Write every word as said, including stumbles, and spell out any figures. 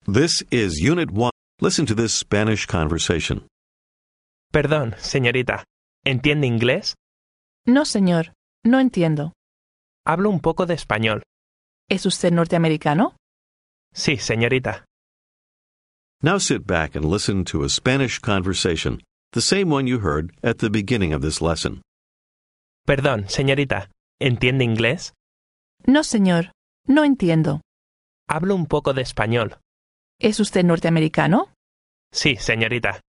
This is Unit one. Listen to this Spanish conversation. Perdón, señorita. ¿Entiende inglés? No, señor. No entiendo. Hablo un poco de español. ¿Es usted norteamericano? Sí, señorita. Now sit back and listen to a Spanish conversation, the same one you heard at the beginning of this lesson. Perdón, señorita. ¿Entiende inglés? No, señor. No entiendo. Hablo un poco de español. ¿Es usted norteamericano? Sí, señorita.